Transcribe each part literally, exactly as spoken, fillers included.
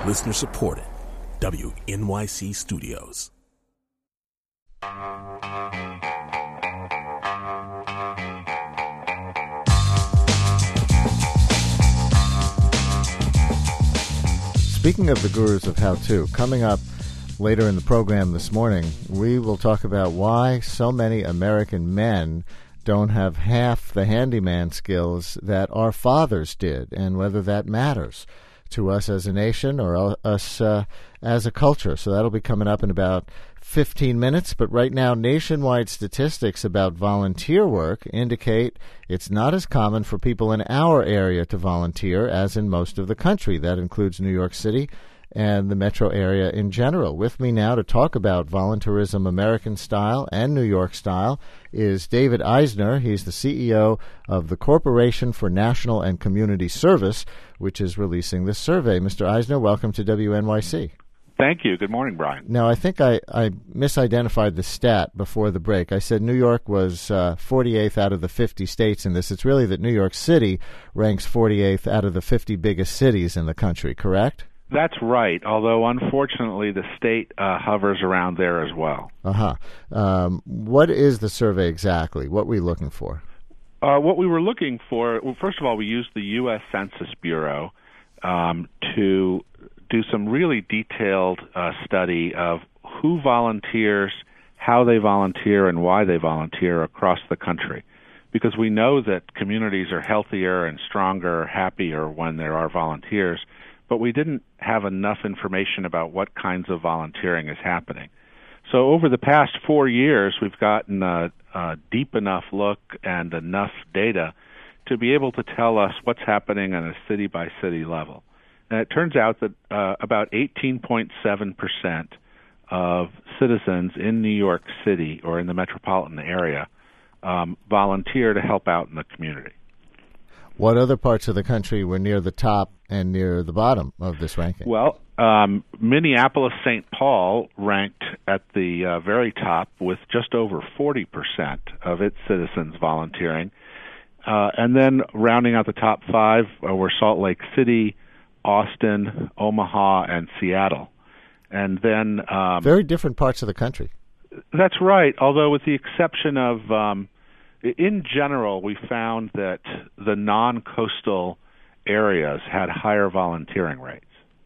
Listener supported. W N Y C Studios. Speaking of the gurus of how-to, coming up later in the program this morning, we will talk about why so many American men don't have half the handyman skills that our fathers did, and whether that matters to us as a nation or us uh, as a culture. So that'll be coming up in about fifteen minutes. But right now, nationwide statistics about volunteer work indicate it's not as common for people in our area to volunteer as in most of the country. That includes New York City and the metro area in general. With me now to talk about volunteerism American style and New York style is David Eisner. He's the C E O of the Corporation for National and Community Service, which is releasing this survey. Mister Eisner, welcome to W N Y C. Thank you. Good morning, Brian. Now, I think I, I misidentified the stat before the break. I said New York was uh, forty-eighth out of the fifty states in this. It's really that New York City ranks forty-eighth out of the fifty biggest cities in the country, correct? That's right, although unfortunately the state uh, hovers around there as well. Uh-huh. Um, what is the survey exactly? What are we looking for? Uh, what we were looking for, well, first of all, we used the U S Census Bureau um, to do some really detailed uh, study of who volunteers, how they volunteer, and why they volunteer across the country. Because we know that communities are healthier and stronger, happier when there are volunteers, but we didn't have enough information about what kinds of volunteering is happening. So over the past four years, we've gotten a, a deep enough look and enough data to be able to tell us what's happening on a city-by-city level. And it turns out that uh, about eighteen point seven percent of citizens in New York City or in the metropolitan area um, volunteer to help out in the community. What other parts of the country were near the top and near the bottom of this ranking? Well, um, Minneapolis-Saint Paul ranked at the uh, very top with just over forty percent of its citizens volunteering. Uh, and then rounding out the top five uh, were Salt Lake City, Austin, Omaha, and Seattle. And then um, very different parts of the country. That's right, although with the exception of, um, in general, we found that the non-coastal areas had higher volunteering rates.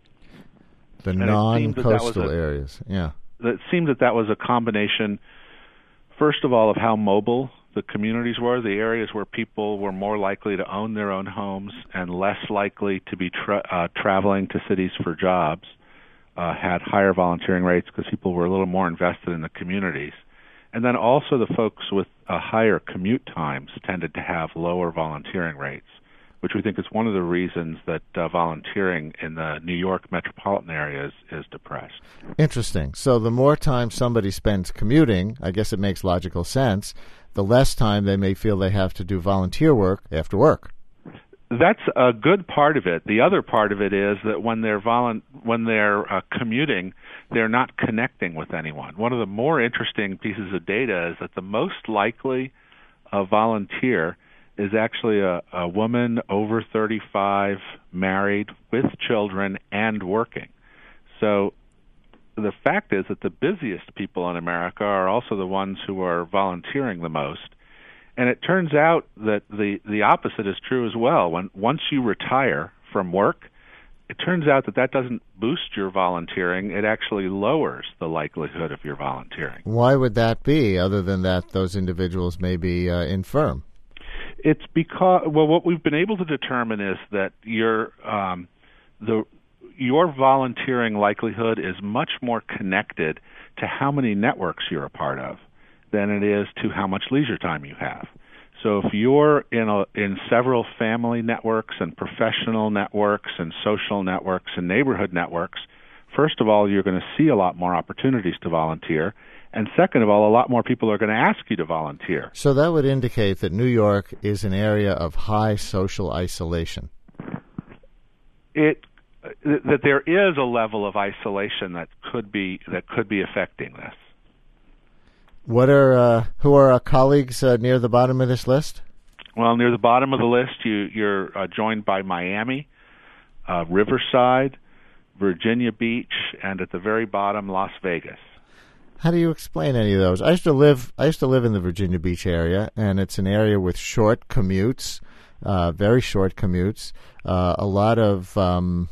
The and non-coastal a, areas, yeah. It seemed that that was a combination, first of all, of how mobile the communities were, the areas where people were more likely to own their own homes and less likely to be tra- uh, traveling to cities for jobs, uh, had higher volunteering rates because people were a little more invested in the communities. And then also the folks with uh, higher commute times tended to have lower volunteering rates, which we think is one of the reasons that uh, volunteering in the New York metropolitan area is, is depressed. Interesting. So the more time somebody spends commuting, I guess it makes logical sense, the less time they may feel they have to do volunteer work after work. That's a good part of it. The other part of it is that when they're volu- when they're uh, commuting, they're not connecting with anyone. One of the more interesting pieces of data is that the most likely uh, volunteer is actually a, a woman over thirty-five, married, with children, and working. So the fact is that the busiest people in America are also the ones who are volunteering the most. And it turns out that the, the opposite is true as well. When once you retire from work, it turns out that that doesn't boost your volunteering. It actually lowers the likelihood of your volunteering. Why would that be, other than that those individuals may be uh, infirm? It's because, well, what we've been able to determine is that your um, the your volunteering likelihood is much more connected to how many networks you're a part of than it is to how much leisure time you have. So if you're in a, in several family networks and professional networks and social networks and neighborhood networks, first of all, you're going to see a lot more opportunities to volunteer. And second of all, a lot more people are going to ask you to volunteer. So that would indicate that New York is an area of high social isolation. It that there is a level of isolation that could be that could be affecting this. What are uh, who are our colleagues uh, near the bottom of this list? Well, near the bottom of the list, you, you're uh, joined by Miami, uh, Riverside, Virginia Beach, and at the very bottom, Las Vegas. How do you explain any of those? I used to live. I used to live in the Virginia Beach area, and it's an area with short commutes, uh, very short commutes. Uh, a lot of, um,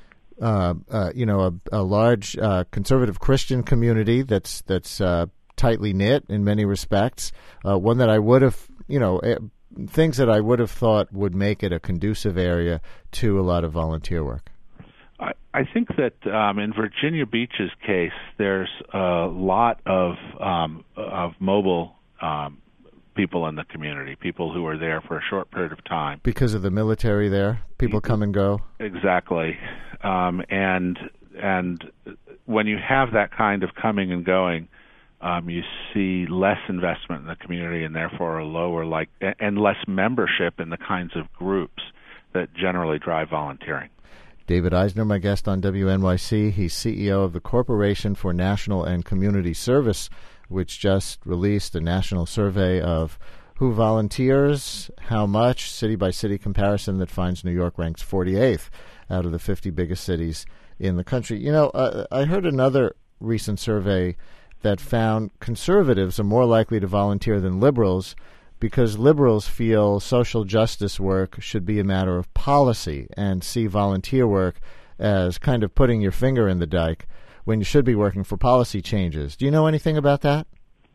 uh, uh, you know, a, a large uh, conservative Christian community that's that's uh, tightly knit in many respects. Uh, one that I would have, you know, uh, things that I would have thought would make it a conducive area to a lot of volunteer work. I, I think that um, in Virginia Beach's case, there's a lot of um, of mobile um, people in the community, people who are there for a short period of time. Because of the military there, people come and go. Exactly, um, and and when you have that kind of coming and going, um, you see less investment in the community, and therefore a lower like and less membership in the kinds of groups that generally drive volunteering. David Eisner, my guest on W N Y C. He's C E O of the Corporation for National and Community Service, which just released a national survey of who volunteers, how much, city-by-city comparison that finds New York ranks forty-eighth out of the fifty biggest cities in the country. You know, uh, I heard another recent survey that found conservatives are more likely to volunteer than liberals, because liberals feel social justice work should be a matter of policy and see volunteer work as kind of putting your finger in the dike when you should be working for policy changes. Do you know anything about that?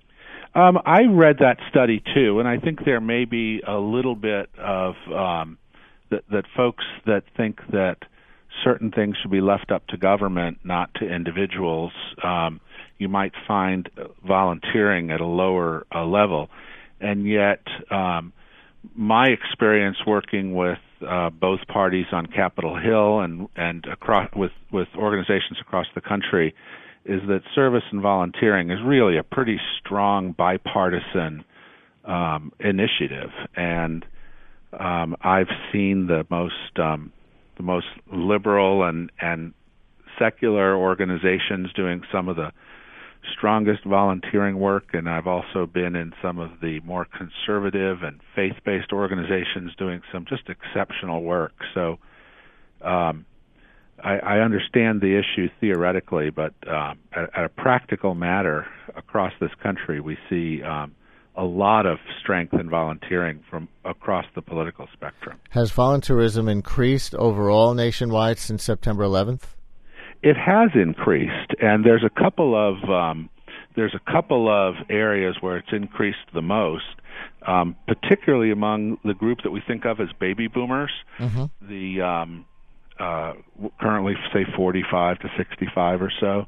Um, I read that study too, and I think there may be a little bit of um, that, that folks that think that certain things should be left up to government, not to individuals. Um, you might find volunteering at a lower uh, level. And yet, um, my experience working with uh, both parties on Capitol Hill and and across with, with organizations across the country is that service and volunteering is really a pretty strong bipartisan um, initiative. And um, I've seen the most um, the most liberal and and secular organizations doing some of the strongest volunteering work, and I've also been in some of the more conservative and faith-based organizations doing some just exceptional work. So um, I, I understand the issue theoretically, but um, at, at a practical matter across this country, we see um, a lot of strength in volunteering from across the political spectrum. Has volunteerism increased overall nationwide since September eleventh? It has increased, and there's a couple of um, there's a couple of areas where it's increased the most, um, particularly among the group that we think of as baby boomers. Mm-hmm. The um, uh, currently, say, forty-five to sixty-five or so,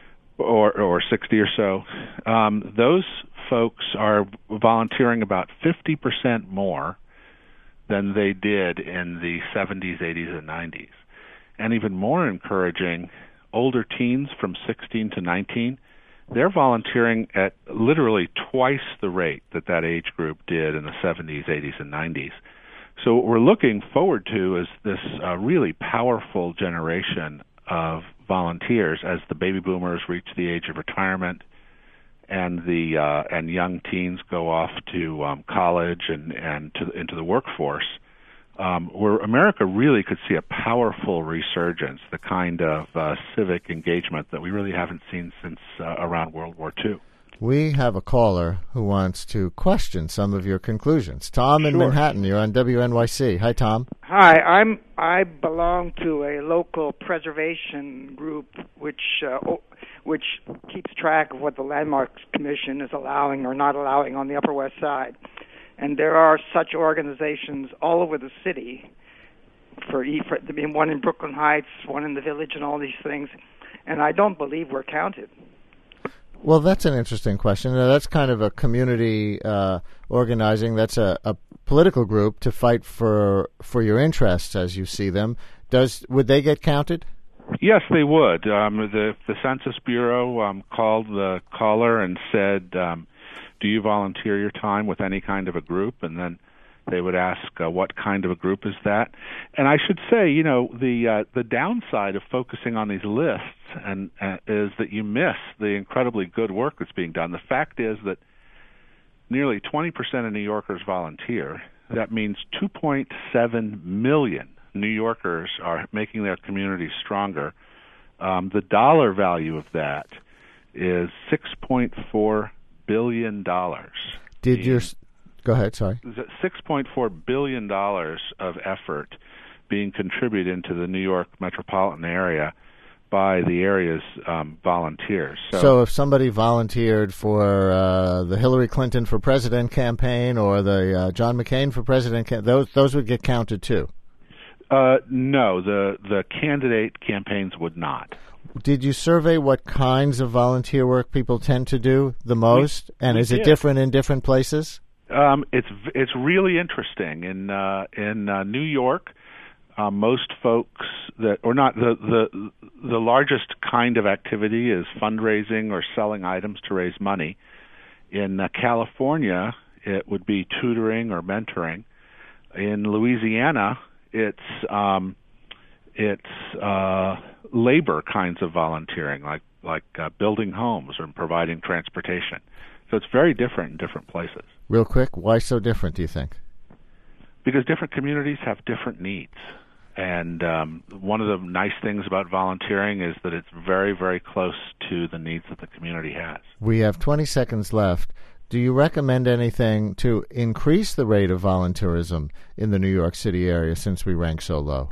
or or sixty or so. Um, those folks are volunteering about fifty percent more than they did in the seventies, eighties, and nineties. And even more encouraging, older teens from sixteen to nineteen, they're volunteering at literally twice the rate that that age group did in the seventies, eighties, and nineties. So what we're looking forward to is this uh, really powerful generation of volunteers as the baby boomers reach the age of retirement and the uh, and young teens go off to um, college and, and to, into the workforce. Um, where America really could see a powerful resurgence, the kind of uh, civic engagement that we really haven't seen since uh, around World War Two. We have a caller who wants to question some of your conclusions. Tom in Sure. Manhattan, you're on W N Y C. Hi, Tom. Hi, I'm I belong to a local preservation group which uh, which keeps track of what the Landmarks Commission is allowing or not allowing on the Upper West Side. And there are such organizations all over the city, for, for I mean, one in Brooklyn Heights, one in the Village, and all these things. And I don't believe we're counted. Well, that's an interesting question. Now, that's kind of a community uh, organizing. That's a, a political group to fight for for your interests as you see them. Does would they get counted? Yes, they would. Um, the the Census Bureau um, called the caller and said, Um, do you volunteer your time with any kind of a group? And then they would ask, uh, what kind of a group is that? And I should say, you know, the uh, the downside of focusing on these lists and uh, is that you miss the incredibly good work that's being done. The fact is that nearly twenty percent of New Yorkers volunteer. That means two point seven million New Yorkers are making their communities stronger Um, the dollar value of that is six point four billion dollars. Did your go ahead? Sorry. six point four billion dollars of effort being contributed into the New York metropolitan area by the area's um, volunteers. So, so if somebody volunteered for uh, the Hillary Clinton for president campaign or the uh, John McCain for president, cam- those those would get counted too. Uh, no, the the candidate campaigns would not. Did you survey what kinds of volunteer work people tend to do the most, we, and we is did. it different in different places? Um, it's it's really interesting in uh, in uh, New York. Uh, most folks that, or not, the, the the largest kind of activity is fundraising or selling items to raise money. In uh, California, it would be tutoring or mentoring. In Louisiana, it's um, it's uh, labor kinds of volunteering, like like uh, building homes or providing transportation. So it's very different in different places. Real quick, why so different, do you think? Because different communities have different needs. And um, one of the nice things about volunteering is that it's very, very close to the needs that the community has. We have twenty seconds left. Do you recommend anything to increase the rate of volunteerism in the New York City area since we rank so low?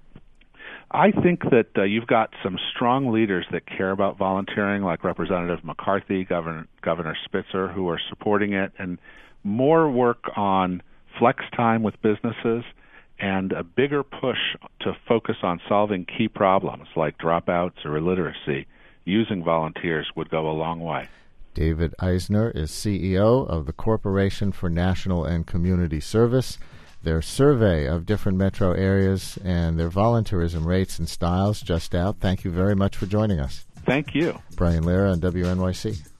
I think that uh, you've got some strong leaders that care about volunteering, like Representative McCarthy, Governor, Governor Spitzer, who are supporting it, and more work on flex time with businesses and a bigger push to focus on solving key problems like dropouts or illiteracy. Using volunteers would go a long way. David Eisner is C E O of the Corporation for National and Community Service. Their survey of different metro areas and their volunteerism rates and styles just out. Thank you very much for joining us. Thank you. Brian Lehrer on W N Y C.